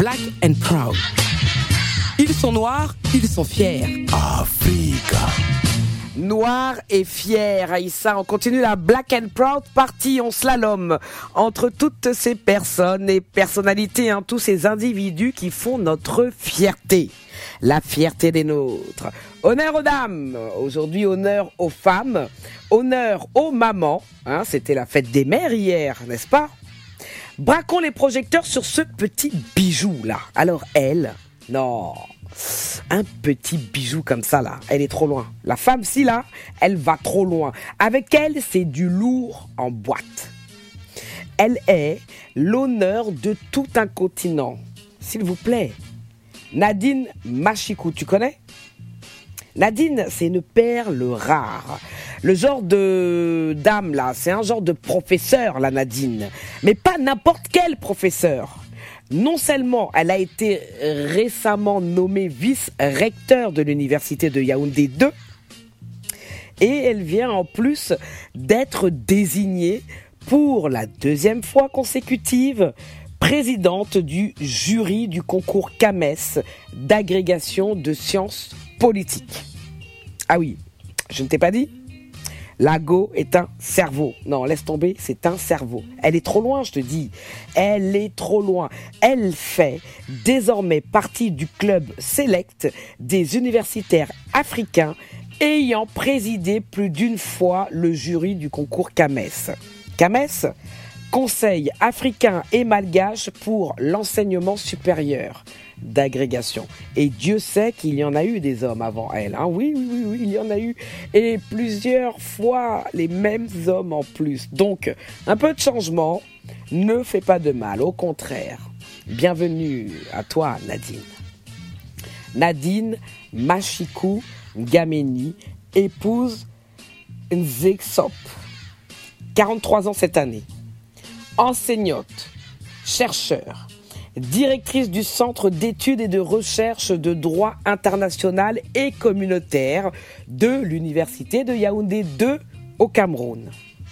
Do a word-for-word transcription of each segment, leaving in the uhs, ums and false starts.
Black and Proud. Ils sont noirs, ils sont fiers. Africa. Noir et fier, Aïssa, on continue la Black and Proud partie, on slalom entre toutes ces personnes et personnalités, hein, tous ces individus qui font notre fierté, la fierté des nôtres. Honneur aux dames, aujourd'hui honneur aux femmes, honneur aux mamans, hein, c'était la fête des mères hier, n'est-ce pas? Braquons les projecteurs sur ce petit bijou là. Alors elle, non... un petit bijou comme ça là, elle est trop loin. La femme si là, elle va trop loin. Avec elle, c'est du lourd en boîte. Elle est l'honneur de tout un continent. S'il vous plaît, Nadine Machikou, tu connais? Nadine, c'est une perle rare. Le genre de dame là, c'est un genre de professeur la Nadine. Mais pas n'importe quel professeur. Non seulement elle a été récemment nommée vice-recteur de l'université de Yaoundé deux, et elle vient en plus d'être désignée pour la deuxième fois consécutive présidente du jury du concours CAMES d'agrégation de sciences politiques. Ah oui, je ne t'ai pas dit ? La Go est un cerveau. Non, laisse tomber, c'est un cerveau. Elle est trop loin, je te dis. Elle est trop loin. Elle fait désormais partie du club select des universitaires africains ayant présidé plus d'une fois le jury du concours CAMES. CAMES, Conseil africain et malgache pour l'enseignement supérieur d'agrégation. Et Dieu sait qu'il y en a eu des hommes avant elle. Hein. Oui, oui, oui, oui, il y en a eu. Et plusieurs fois les mêmes hommes en plus. Donc, un peu de changement ne fait pas de mal. Au contraire. Bienvenue à toi, Nadine. Nadine Machikou Ngameni, épouse Nzexop. quarante-trois ans cette année. Enseignante, chercheur, directrice du Centre d'études et de recherche de droit international et communautaire de l'Université de Yaoundé deux au Cameroun.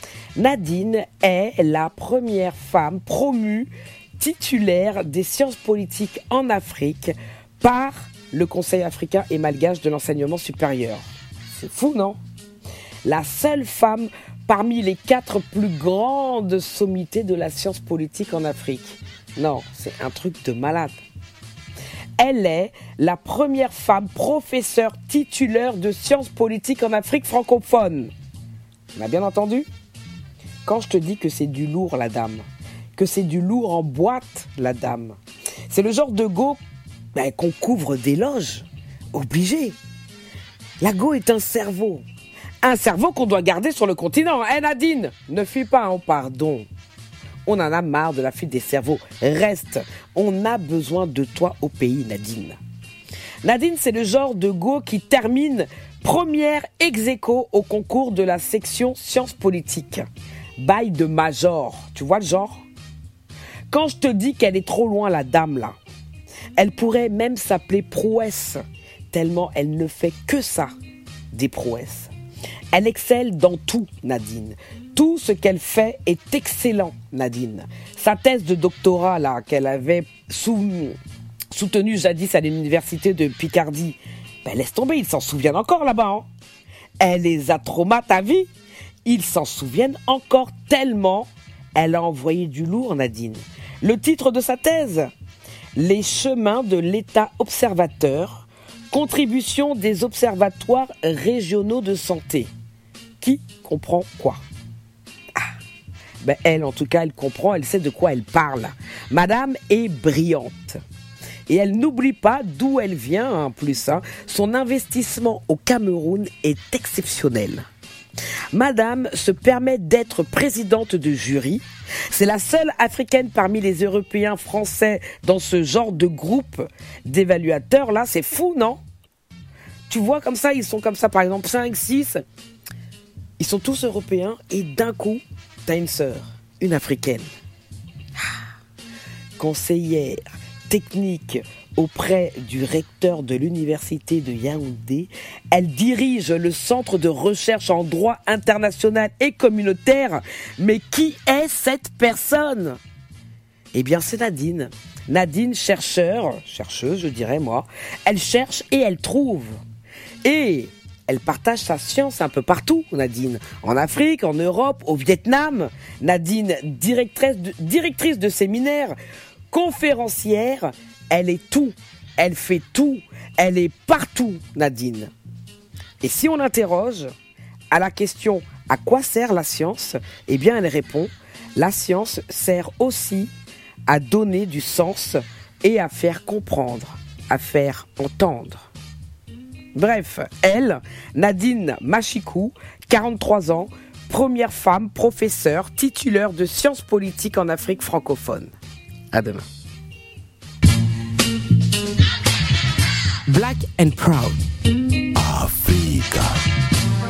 Nadine est la première femme promue titulaire des sciences politiques en Afrique par le Conseil africain et malgache de l'enseignement supérieur. C'est fou, non? La seule femme parmi les quatre plus grandes sommités de la science politique en Afrique. Non, c'est un truc de malade. Elle est la première femme professeure titulaire de sciences politiques en Afrique francophone. On a bien entendu? Quand je te dis que c'est du lourd, la dame, que c'est du lourd en boîte, la dame, c'est le genre de go ben, qu'on couvre d'éloges. Obligé. La go est un cerveau. Un cerveau qu'on doit garder sur le continent. Hé hey Nadine, ne fuis pas, hein, pardon. On en a marre de la fuite des cerveaux. Reste, on a besoin de toi au pays, Nadine. Nadine, c'est le genre de go qui termine première ex aequo au concours de la section sciences politiques. Bail de major, tu vois le genre? Quand je te dis qu'elle est trop loin, la dame là, elle pourrait même s'appeler prouesse, tellement elle ne fait que ça, des prouesses. Elle excelle dans tout, Nadine. Tout ce qu'elle fait est excellent, Nadine. Sa thèse de doctorat, là, qu'elle avait sous, soutenue jadis à l'université de Picardie, ben laisse tomber, ils s'en souviennent encore là-bas. Hein. Elle les a traumatisés à vie. Ils s'en souviennent encore tellement elle a envoyé du lourd, Nadine. Le titre de sa thèse, Les chemins de l'État observateur, contribution des observatoires régionaux de santé. Qui comprend quoi? Ah, ben elle, en tout cas, elle comprend, elle sait de quoi elle parle. Madame est brillante. Et elle n'oublie pas d'où elle vient, en plus. Hein. Son investissement au Cameroun est exceptionnel. Madame se permet d'être présidente de jury. C'est la seule africaine parmi les Européens français dans ce genre de groupe d'évaluateurs. Là, c'est fou, non? Tu vois comme ça, ils sont comme ça, par exemple, cinq, six... Ils sont tous européens et d'un coup, t'as une sœur, une africaine. Ah, conseillère technique auprès du recteur de l'université de Yaoundé, elle dirige le centre de recherche en droit international et communautaire. Mais qui est cette personne? Eh bien, c'est Nadine. Nadine, chercheur, chercheuse, je dirais moi. Elle cherche et elle trouve. Et elle partage sa science un peu partout, Nadine. En Afrique, en Europe, au Vietnam. Nadine, directrice de, directrice de séminaire, conférencière. Elle est tout. Elle fait tout. Elle est partout, Nadine. Et si on interroge à la question « À quoi sert la science ?», eh bien, elle répond « La science sert aussi à donner du sens et à faire comprendre, à faire entendre. » Bref, elle, Nadine Machikou, quarante-trois ans, première femme professeure titulaire de sciences politiques en Afrique francophone. À demain. Black and Proud. Africa.